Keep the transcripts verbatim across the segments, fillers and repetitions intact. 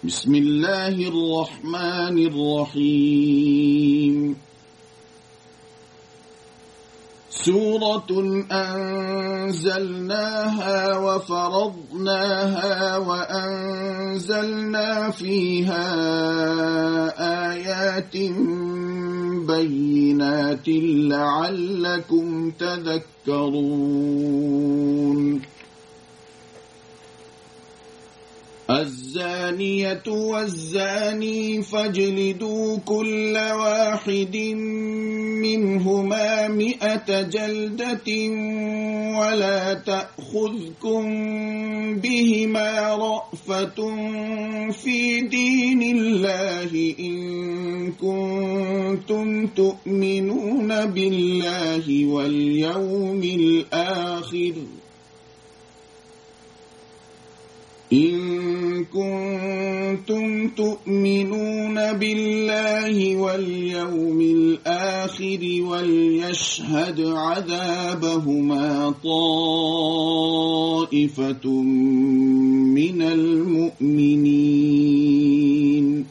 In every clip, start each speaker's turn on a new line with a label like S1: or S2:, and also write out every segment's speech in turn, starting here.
S1: بسم الله الرحمن الرحيم. سورة أنزلناها وفرضناها وأنزلنا فيها آيات بينات لعلكم تذكرون. الزانية والزاني فاجلدوا كل واحد منهما مئة جلدة ولا تأخذكم بهما رأفة في دين الله إن كنتم تؤمنون بالله واليوم الآخر إن كنتم تؤمنون بالله واليوم الآخر وليشهد عذابهما طائفة من المؤمنين.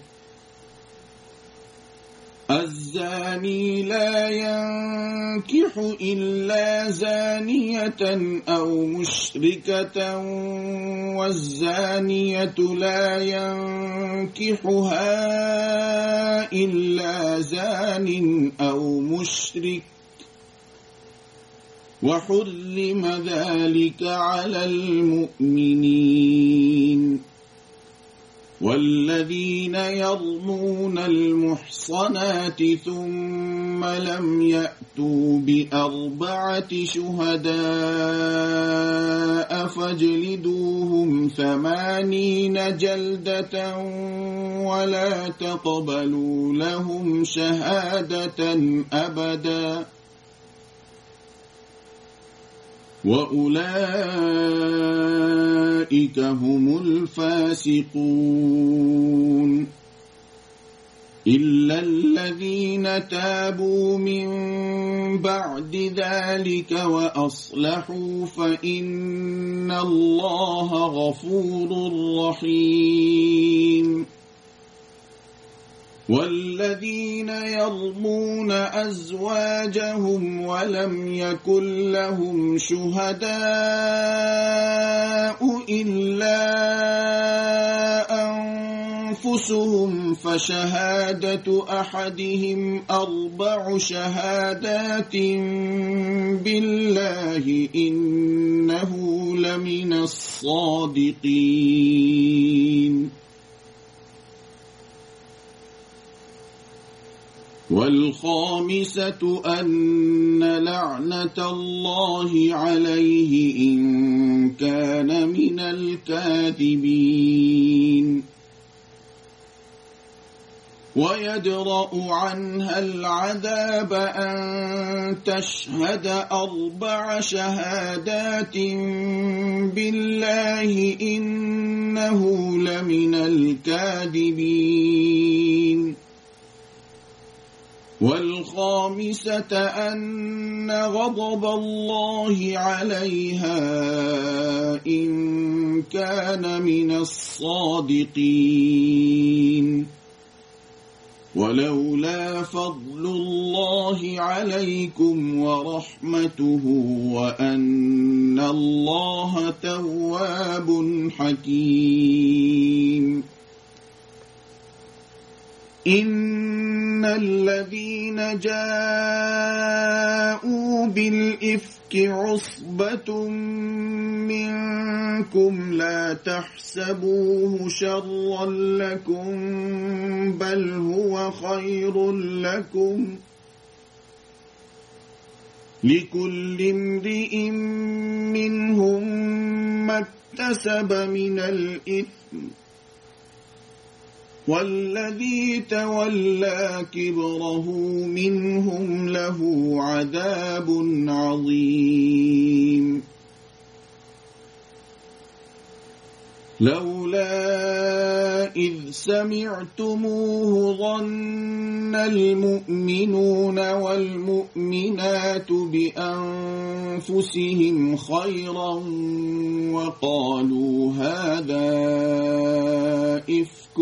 S1: الزاني لا ينكح إلا زانية أو مشركة والزانية لا ينكحها إلا زان أو مشرك وحرم ذلك على المؤمنين. والذين يرمون المحصنات ثم لم يأتوا بأربعة شهداء فاجلدوهم ثمانين جلدة ولا تقبلوا لهم شهادة أبدا وأولئك هم الفاسقون. إلا الذين تابوا من بعد ذلك وأصلحوا فإن الله غفور رحيم. والذين يرمون أزواجهم ولم يكن لهم شهداء إلا أنفسهم فشهادة أحدهم أربع شهادات بالله إنه لمن الصادقين. والخامسة أن لعنة الله عليه إن كان من الكاذبين. ويدرأ عنها العذاب أن تشهد أربع شهادات بالله إنه لمن الكاذبين. والخامسة أن غضب الله عليها إن كان من الصادقين. ولولا فضل الله عليكم ورحمته وأن الله تواب حكيم. إن الذين جاءوا بالإفك عصبة منكم لا تحسبوه شرا لكم بل هو خير لكم لكل امرئ منهم ما اكتسب من الإثم والذي تولى كبره منهم له عذاب عظيم. لولا إذ سمعتموه ظن المؤمنون والمؤمنات بأنفسهم خيرا وقالوا هذا إفك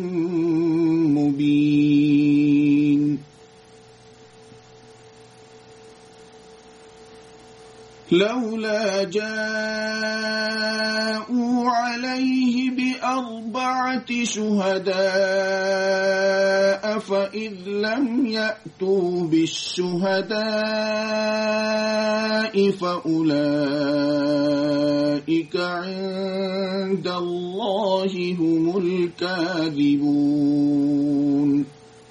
S1: مبين لولا جاءوا عليه بأربعة شهداء فإذ لم يأتوا بالشهداء فأولئك عند الله هم الكاذبون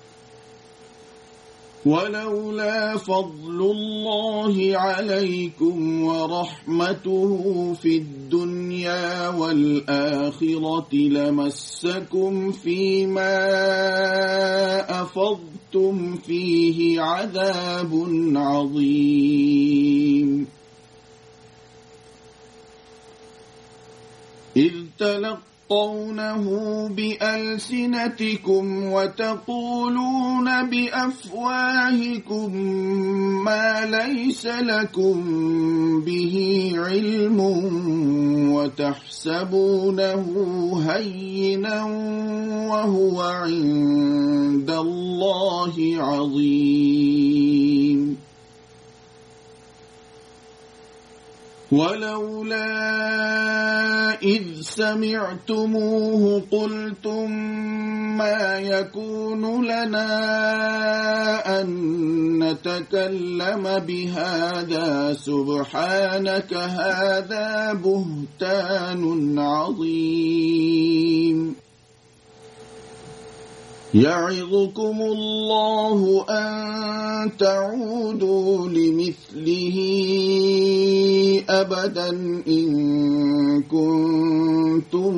S1: ولولا فضل الله عليكم ورحمته في الدنيا والآخرة لمسكم فيما أفضتم فيه عذاب عظيم إذ تلقونه بألسنتكم وتقولون بأفواهكم ما ليس لكم به علم وتحسبونه هينا وهو عند الله عظيم ولولا إذ سمعتموه قلتم ما يكون لنا أن نتكلم بهذا سبحانك هذا بهتان عظيم يعظكم الله أن تعودوا لمثله أبدا إن كنتم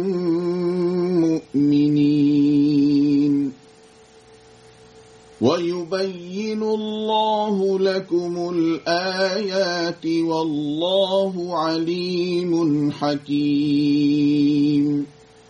S1: مؤمنين ويبين الله لكم الآيات والله عليم حكيم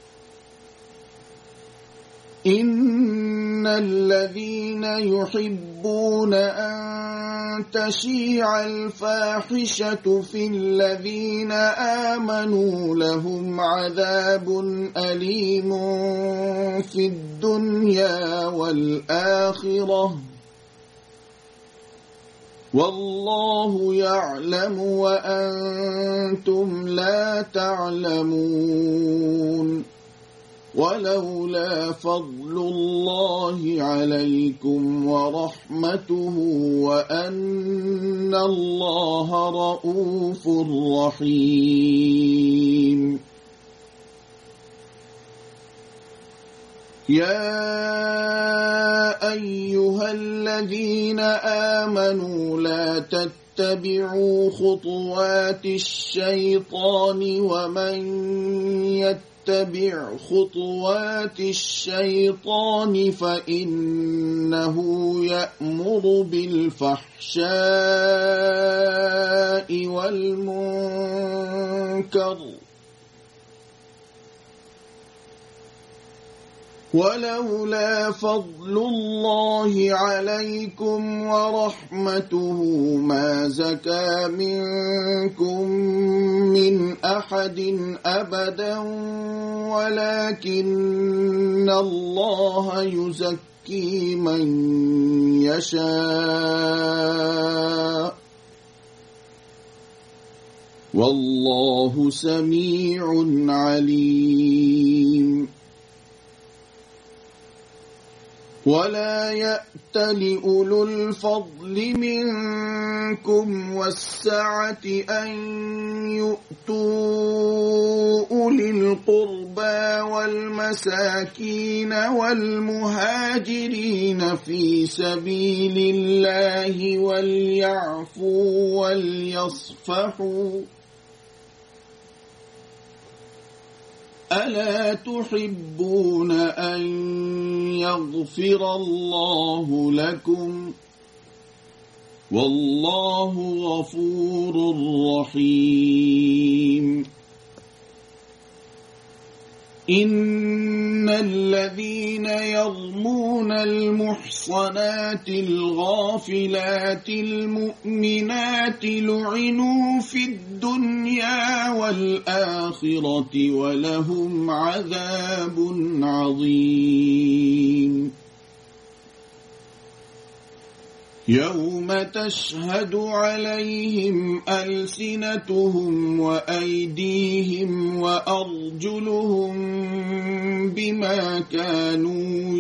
S1: إن الذين يحبون أن تشيع الفاحشة في الذين آمنوا لهم عذاب أليم في الدنيا والآخرة والله يعلم وأنتم لا تعلمون ولولا فضل الله عليكم ورحمته وأن الله رؤوف رحيم يا أيها الذين آمنوا لا تتبعوا خطوات الشيطان ومن يتبع اتبع خطوات الشيطان فإنه يأمر بالفحشاء والمنكر ولولا فضل الله عليكم ورحمته ما زكى منكم من أحد أبدا ولكن الله يزكي من يشاء والله سميع عليم ولا يأت لأولو الفضل منكم والسعة أن يؤتوا أولي القربى والمساكين والمهاجرين في سبيل الله وليعفوا وليصفحوا ألا تحبون أن يغفر الله لكم والله غفور رحيم إن إن الذين يرمون المحصنات الغافلات المؤمنات لعنوا في الدنيا والآخرة ولهم عذاب عظيم يوم تشهد عليهم ألسنتهم وأيديهم وأرجلهم بما كانوا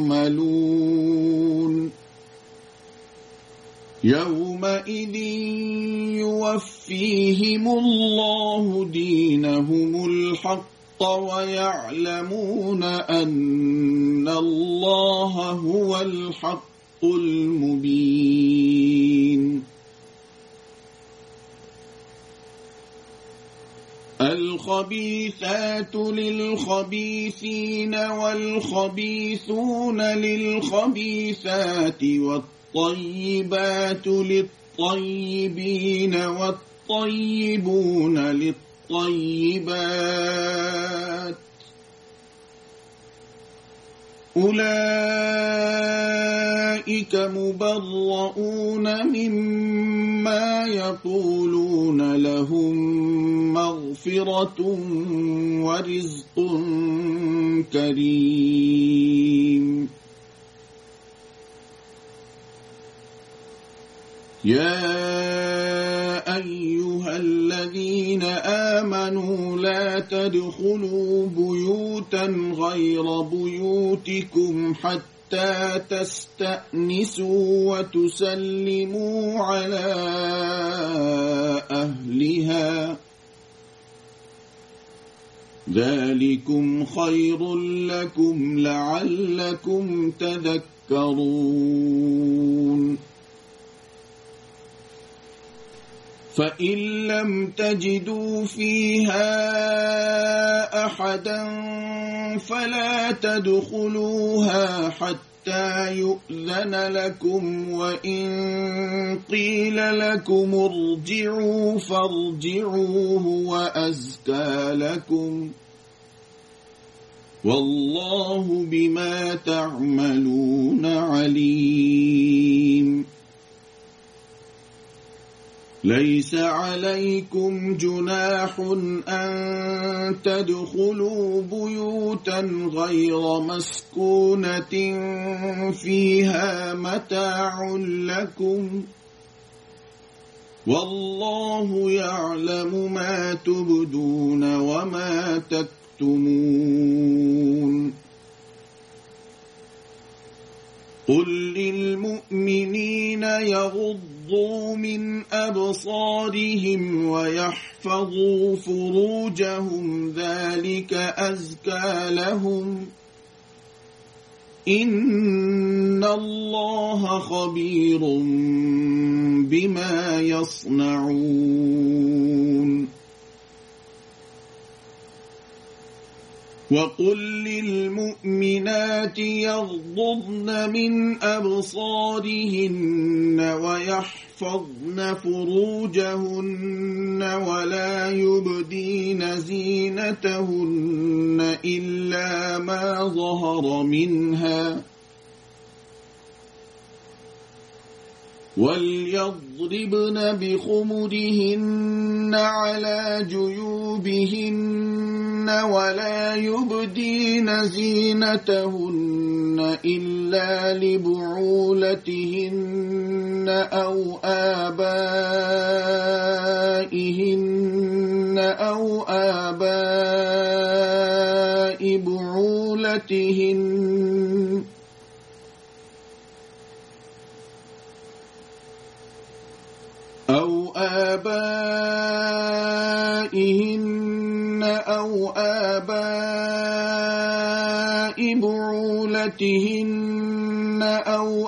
S1: يعملون يومئذ يوفيهم الله دينهم الحق ويعلمون أن الله هو الحق المبين الخبيثات للخبيثين والخبيثون للخبيثات والطيبات للطيبين والطيبون للطيبات أولئك مبرؤون مما يقولون لهم مغفرة ورزق كريم يا أيها الذين آمنوا لا تدخلوا بيوتا غير بيوتكم حتى تستأنسوا وتسلموا على أهلها ذلكم خير لكم لعلكم تذكرون فإن لم تجدوا فيها أحدا فلا تدخلوها حتى يؤذن لكم وإن قيل لكم ارجعوا فارجعوا هو أزكى لكم والله بما تعملون عليم ليس عليكم جناح أن تدخلوا بيوتا غير مسكونة فيها متاع لكم والله يعلم ما تبدون وما تكتمون قل للمؤمنين يغضوا من أبصارهم ويحفظوا فروجهم ذلك أزكى لهم إن الله خبير بما يصنعون وقل للمؤمنات يغضضن من أبصارهن ويحفظن فروجهن ولا يبدين زينتهن إلا ما ظهر منها وليضربن بخمرهن على جيوبهن ولا يبدين زينتهن إلا لبعولتهن أو آبائهن أو آباء بعولتهن أو آبائهن أو آباء بعولتهن أو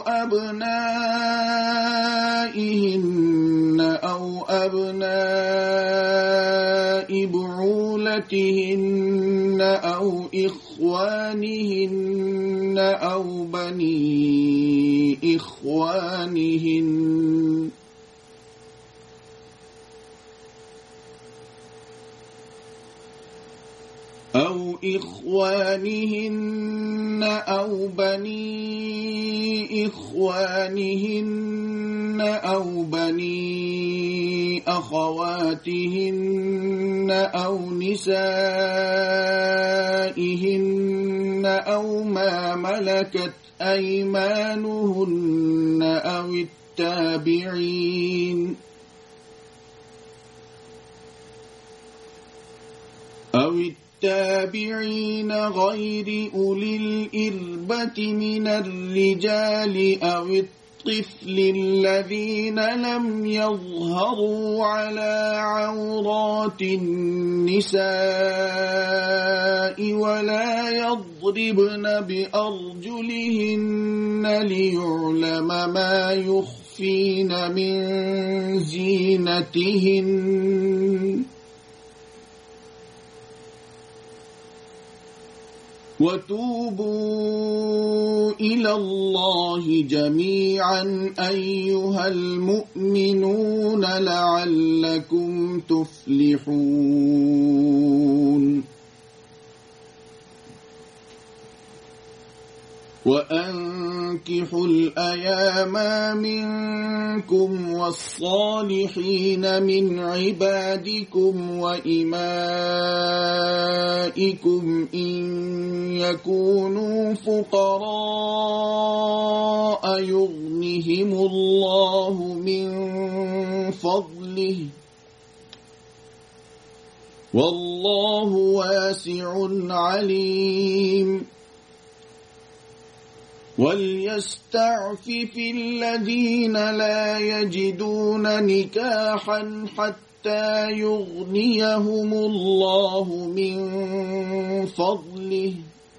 S1: أبنائهن أو أبناء بعولتهن أو إخوانهن أو بني إخوانهن أو إخوانهن أو بني إخوانهن أو بني أخواتهن أو نسائهن أو ما ملكت أيمانهن أو التابعين أو التابعين غير أولي الإربة من الرجال أو الطفل الذين لم يظهروا على عورات النساء ولا يضربن بأرجلهن ليعلم ما يخفين من زينتهن وتوبوا إلى الله جميعا أيها المؤمنون لعلكم تفلحون وأنكحوا الأيام منكم والصالحين من عبادكم وإمائكم إن يكونوا فقراء يغنهم الله من فضله والله واسع عليم وليستعفف الذين لا يجدون نكاحا حتى يغنيهم الله من فضله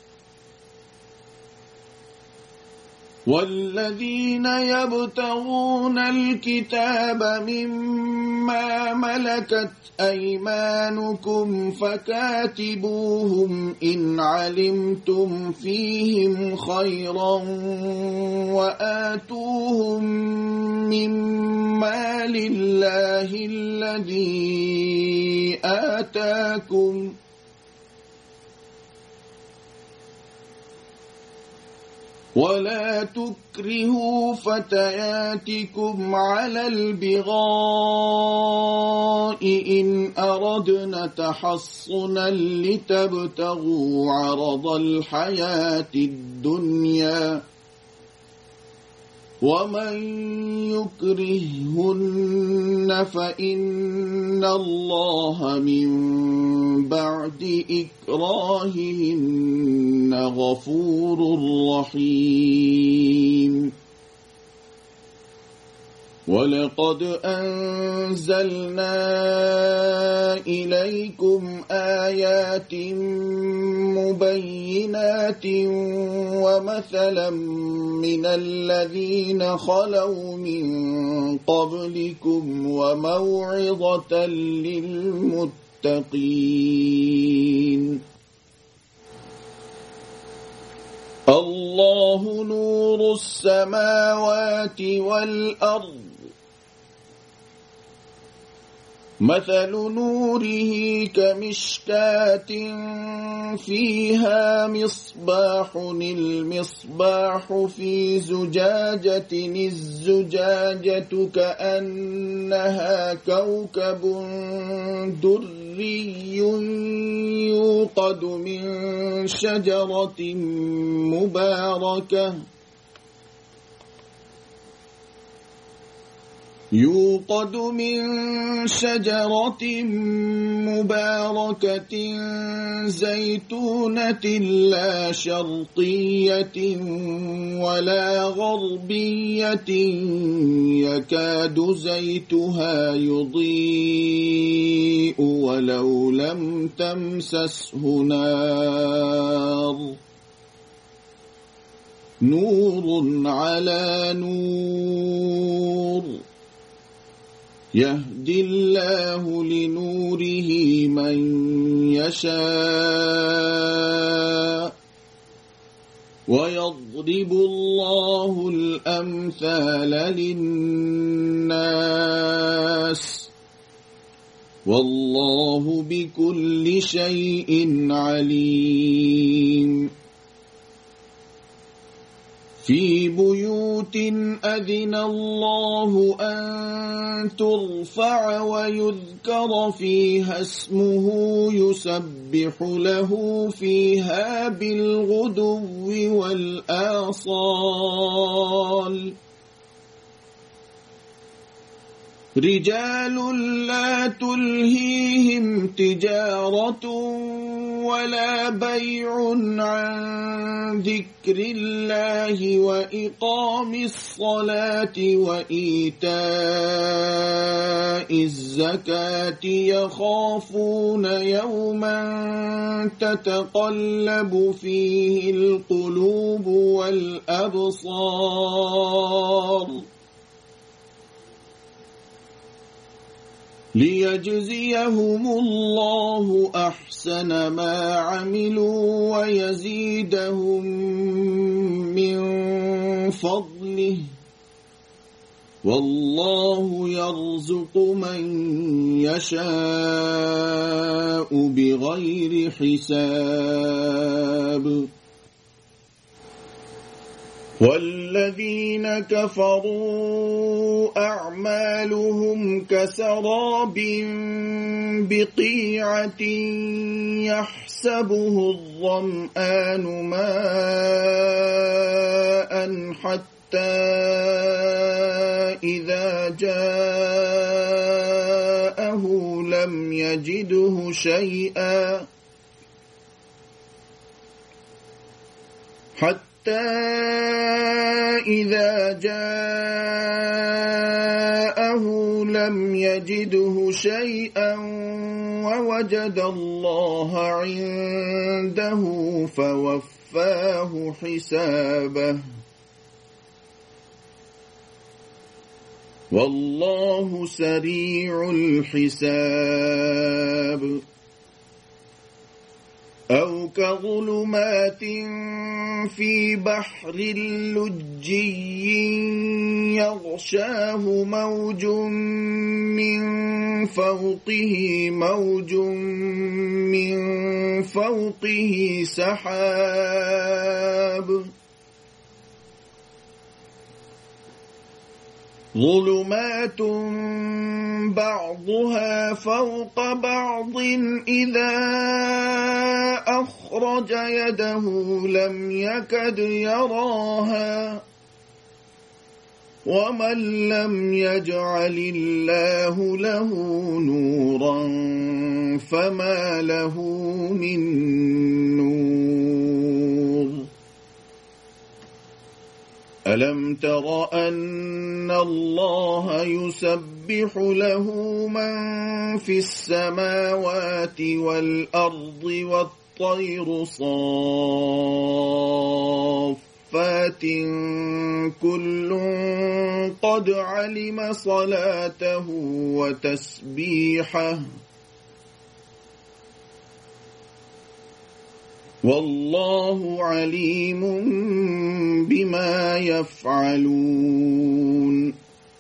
S1: والذين يبتغون الكتاب مما ملكت أيمانكم فكاتبوهم إن علمتم فيهم خيرا وآتوهم مما لله الذي آتاكم ولا تكرهوا فتياتكم على البغاء إن أردنا تحصنا لتبتغوا عرض الحياة الدنيا ومن يكرههن فإن الله من بعد إكراههن غفور رحيم ولقد أنزلنا إليكم آيات مبينات ومثلا من الذين خلوا من قبلكم وموعظة للمتقين الله نور السماوات والأرض مثل نوره كمشكاة فيها مصباح المصباح في زجاجة الزجاجة كأنها كوكب دري يوقد من شجرة مباركة يوقد من شجرة مباركة زيتونة لا شرقية ولا غربية يكاد زيتها يضيء ولو لم تمسسه نار نور على نور يهدي الله لنوره من يشاء ويضرب الله الأمثال للناس والله بكل شيء عليم في بيوت أذن الله أن ترفع ويذكر فيها اسمه يسبح له فيها بالغدو والآصال رجال لا تلهيهم تجارة ولا بيع عن ذكر الله وإقام الصلاة وإيتاء الزكاة يخافون يوما تتقلب فيه القلوب والأبصار ليجزيهم الله أحسن ما عملوا ويزيدهم من فضله والله يرزق من يشاء بغير حساب والذين كفروا أعمالهم كسراب بقيعة يحسبه الظمآن ماء حتى إذا جاءه لم يجده شيئا حتى إذا جاءه لم يجده شيئا ووجد الله عنده فوفاه حسابه والله سريع الحساب أو كظلمات في بحر لجي يغشاه موج من فوقه موج من فوقه سحاب ظلمات بعضها فوق بعض إذا أخرج يده لم يكد يراها ومن لم يجعل الله له نورا فما له من نور ألم تر أن الله يسبح له من في السماوات والأرض والطير صافات كل قد علم صلاته وتسبيحه والله عليم بما يفعلون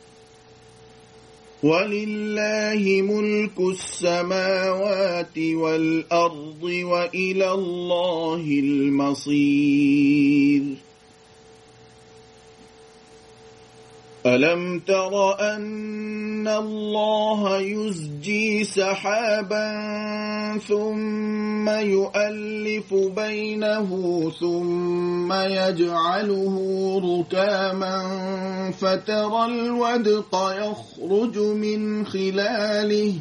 S1: ولله ملك السماوات والأرض وإلى الله المصير ألم تر أن الله يزجي سحابا ثم يؤلف بينه ثم يجعله ركاما فترى الودق يخرج من خلاله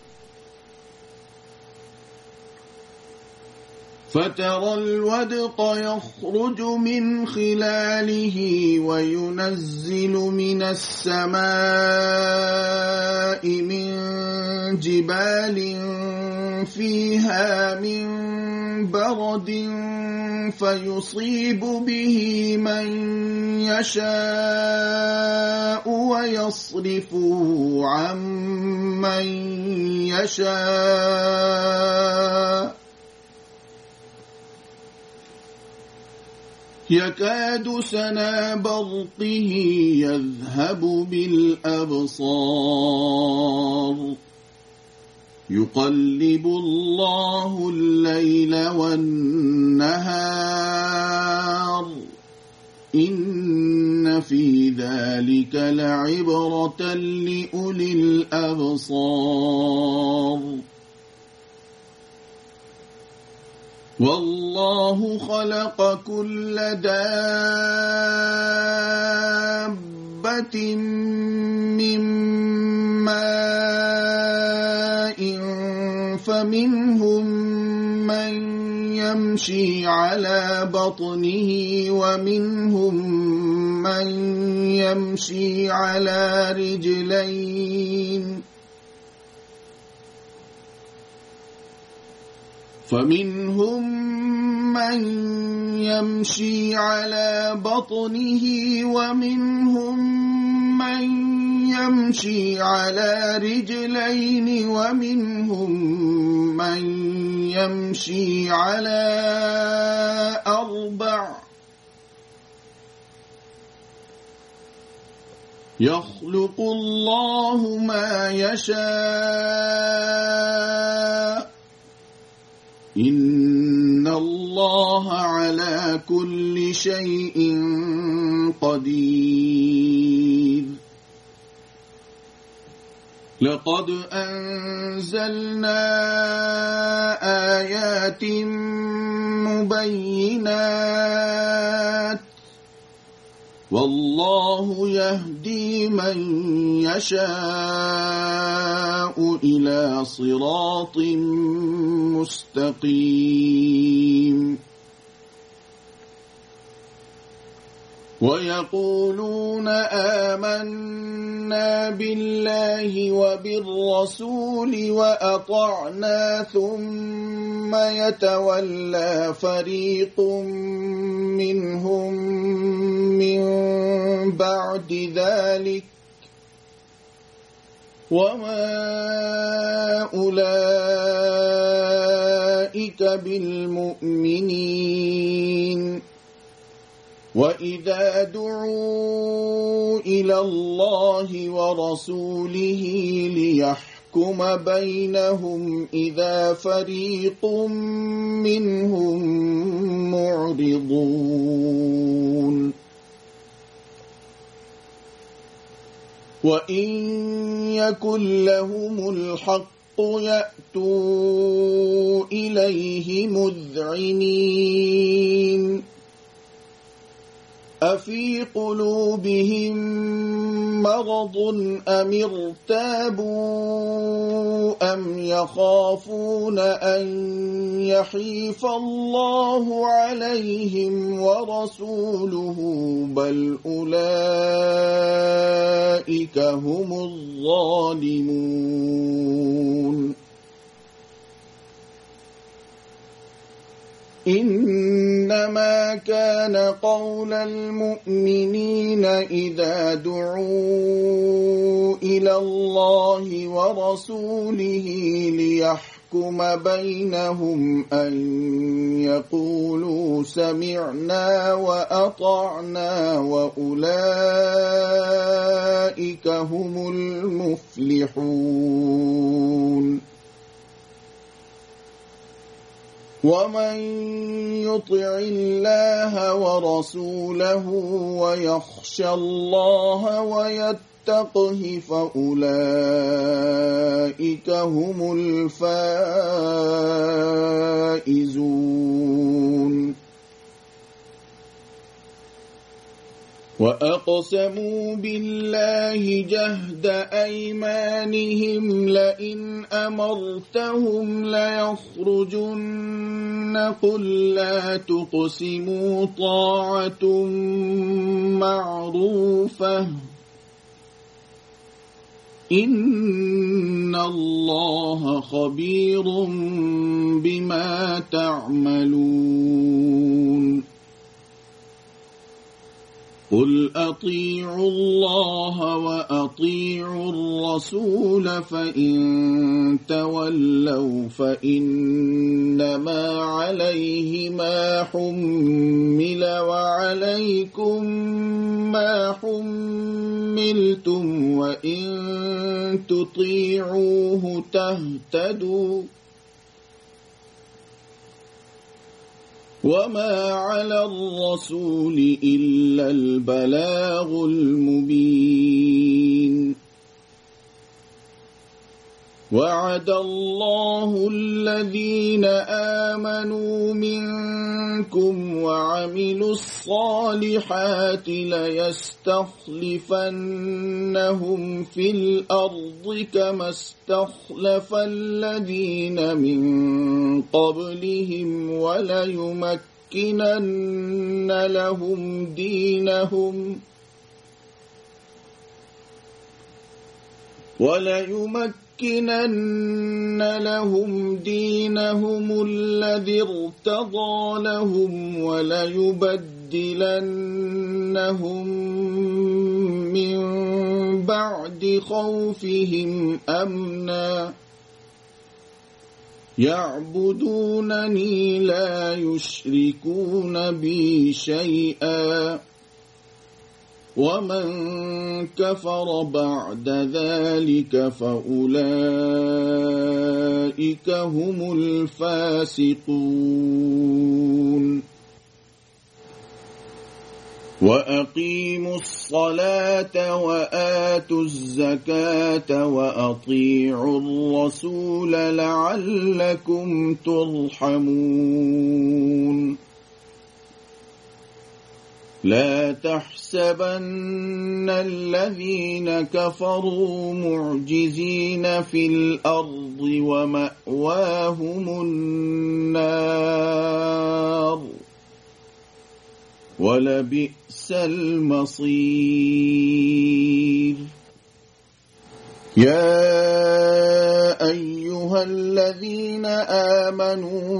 S1: فترى الودق يخرج من خلاله وينزل من السماء من جبال فيها من برد فيصيب به من يشاء ويصرفه عن من يشاء يكاد سنا برقه يذهب بالأبصار يقلب الله الليل والنهار إن في ذلك لعبرة لأولي الأبصار والله خلق كل دابة من ماء فمنهم من يمشي على بطنه ومنهم من يمشي على رجلين فمنهم من يمشي على بطنه ومنهم من يمشي على رجلين ومنهم من يمشي على أربع يخلق الله ما يشاء إن الله على كل شيء قدير لقد أنزلنا آيات مبينات والله يهدي من يشاء إلى صراط مستقيم ويقولون آمنا بالله وبالرسول وأطعنا ثم يتولى فريق منهم من بعد ذلك وما أولئك بالمؤمنين وإذا دعوا إلى الله ورسوله ليحكم بينهم إذا فريق منهم معرضون وإن يكن لهم الحق يأتوا إليه مذعنين أفي قلوبهم مرض أم ارتابوا أم يخافون أن يحيف الله عليهم ورسوله بل أولئك هم الظالمون إنما كان قول المؤمنين إذا دعوا إلى الله ورسوله ليحكم بينهم أن يقولوا سمعنا وأطعنا وأولئك هم المفلحون ومن يطع الله ورسوله ويخشى الله ويتقه فأولئك هم الفائزون وأقسموا بالله جهد أيمانهم لئن أمرتهم ليخرجن قل لا تقسموا طاعة معروفة إن الله خبير بما تعملون قل أطيعوا الله وأطيعوا الرسول فإن تولوا فإنما عليه ما حمل وعليكم ما حملتم وإن تطيعوه تهتدوا وما على الرسول إلا البلاغ المبين وعد الله الذين آمنوا منكم وعملوا الصالحات ليستخلفنهم في الأرض كما استخلف الذين من قبلهم وليمكنن لهم دينهم وليمكنن لَنُمَكِّنَنَّ لَهُمْ دِينَهُمُ الَّذِي ارْتَضَىٰ لَهُمْ وَلَيُبَدِّلَنَّهُم مِّن بَعْدِ خَوْفِهِمْ أَمْنًا يَعْبُدُونَنِي لَا يُشْرِكُونَ بِي شَيْئًا ومن كفر بعد ذلك فأولئك هم الفاسقون وأقيموا الصلاة وآتوا الزكاة وأطيعوا الرسول لعلكم ترحمون لا تحسبن الذين كفروا معجزين في الأرض ومأواهم النار ولبئس المصير يا أيها الذين آمنوا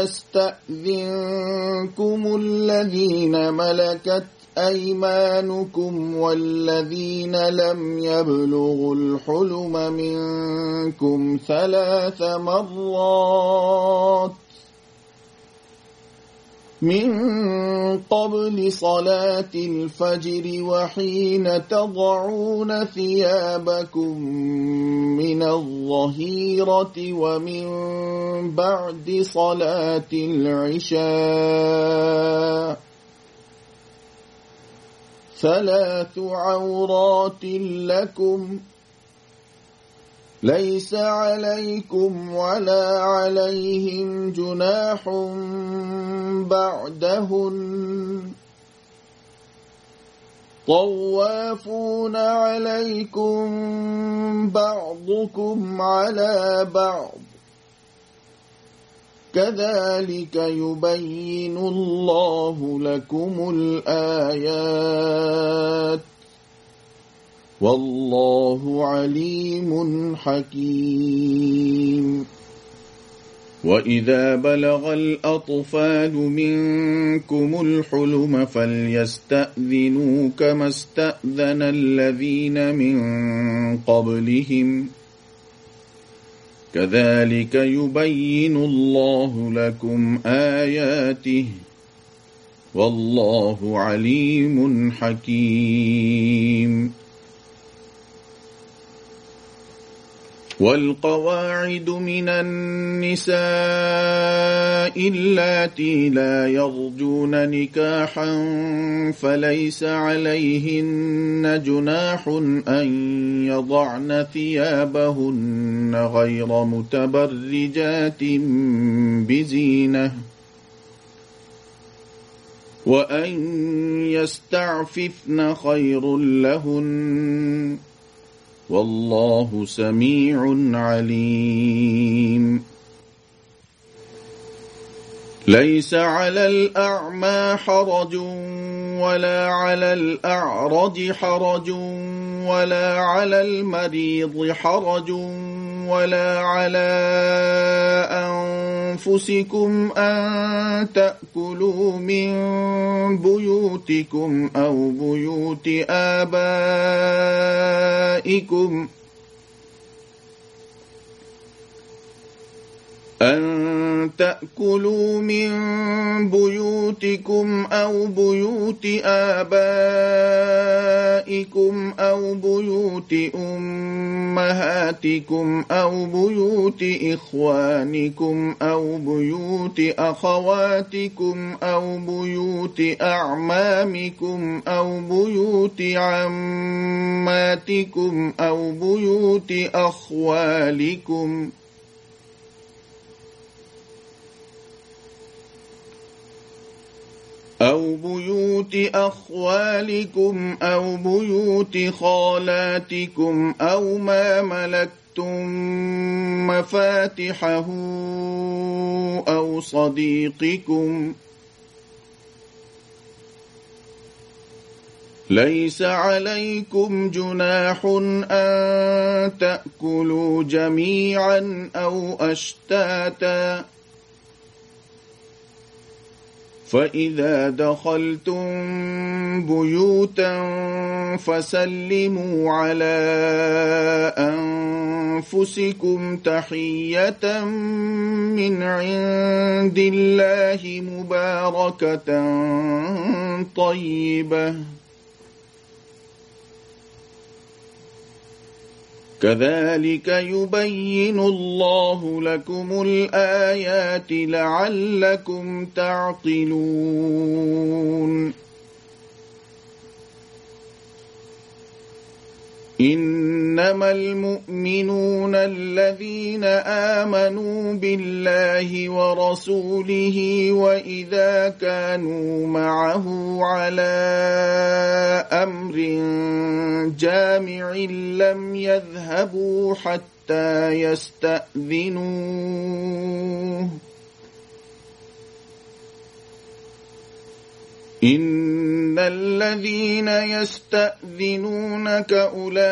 S1: ليستأذنكم الذين ملكت أيمانكم والذين لم يبلغوا الحلم منكم ثلاث مرات من قبل صلاة الفجر وحين تضعون ثيابكم من الظهيرة ومن بعد صلاة العشاء ثلاث عورات لكم ليس عليكم ولا عليهم جناح بعدهن طوافون عليكم بعضكم على بعض كذلك يبين الله لكم الآيات والله عليم حكيم وإذا بلغ الأطفال منكم الحلم فليستأذنوا كما استأذن الذين من قبلهم كذلك يبين الله لكم آياته والله عليم حكيم والقواعد من النساء اللاتي لا يرجون نكاحا فليس عليهن جناح أن يضعن ثيابهن غير متبرجات بزينة وأن يستعففن خير لهن والله سميع عليم ليس على الأعمى حرج ولا على الأعرج حرج ولا على المريض حرج ولا على أنفسكم أن تأكلوا من بيوتكم أو بيوت آبائكم أن تأكلوا من بيوتكم أو بيوت آبائكم أو بيوت أمهاتكم أو بيوت إخوانكم أو بيوت أخواتكم أو بيوت أعمامكم أو بيوت عماتكم أو بيوت أخوالكم أو بيوت أخوالكم أو بيوت خالاتكم أو ما ملكتم مفاتحه أو صديقكم ليس عليكم جناح أن تأكلوا جميعا أو أشتاتا فإذا دخلتم بيوتا فسلموا على أنفسكم تحية من عند الله مباركة طيبة كذلك يبين الله لكم الآيات لعلكم تعقلون إنما المؤمنون الذين آمنوا بالله ورسوله وإذا كانوا معه على أمر جامع لم يذهبوا حتى يستأذنوه إن الذين يستأذنونك أولئك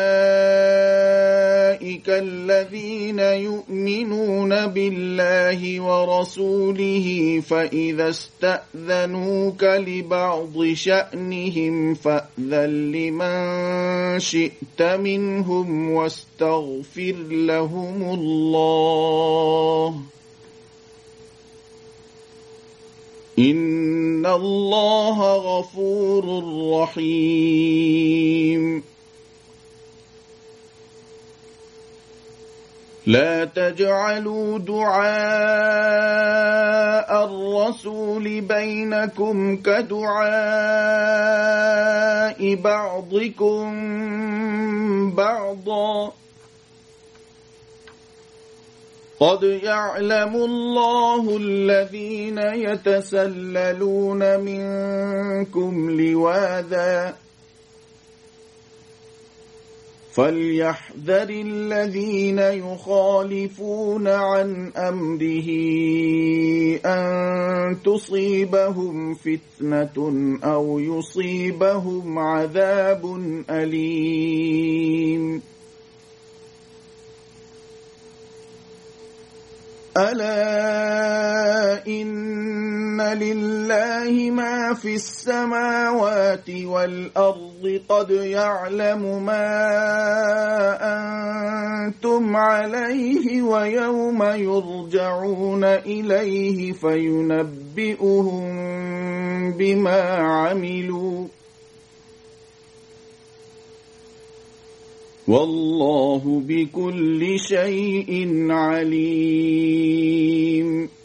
S1: الذين يؤمنون بالله ورسوله فإذا استأذنوك لبعض شأنهم فأذن لمن شئت منهم واستغفر لهم الله إن الله غفور رحيم لا تجعلوا دعاء الرسول بينكم كدعاء بعضكم بعضا قد يعلم الله الذين يتسللون منكم لواذا فليحذر الذين يخالفون عن أمره أن تصيبهم فتنة أو يصيبهم عذاب أليم ألا إن لله ما في السماوات والأرض قد يعلم ما أنتم عليه ويوم يرجعون إليه فينبئهم بما عملوا والله بكل شيء عليم